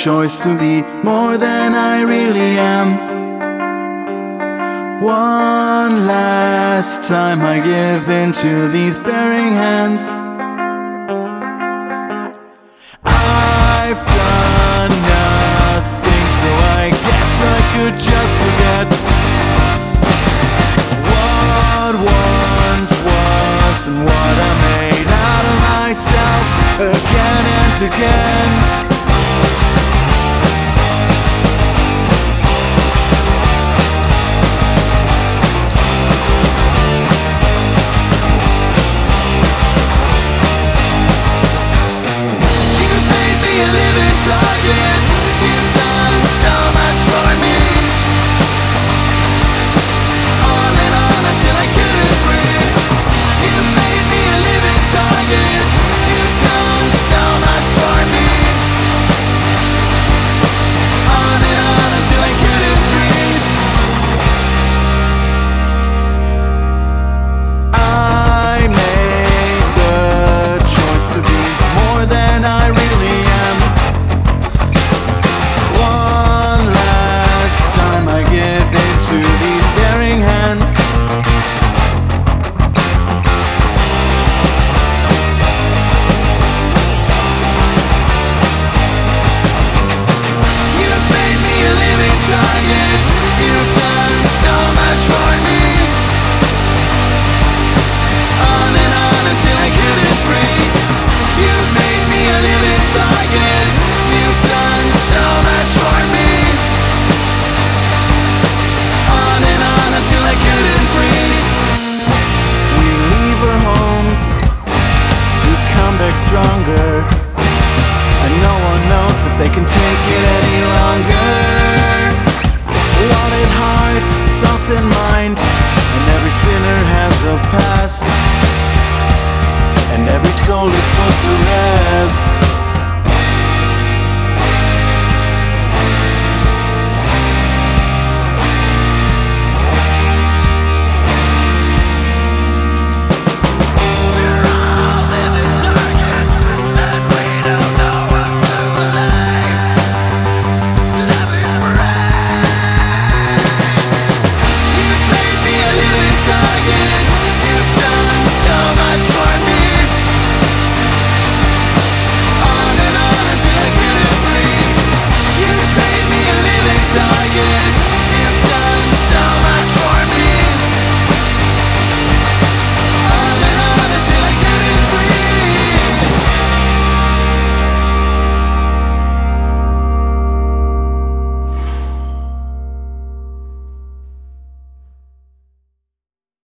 choice to be more than I really am. One last time I give into these bearing hands. I've done nothing, so I guess I could just forget what once was and what I made out of myself again and again. Stronger, and no one knows if they can take it any longer. Want it hard, soft in mind, and every sinner has a past, and every soul is put to rest.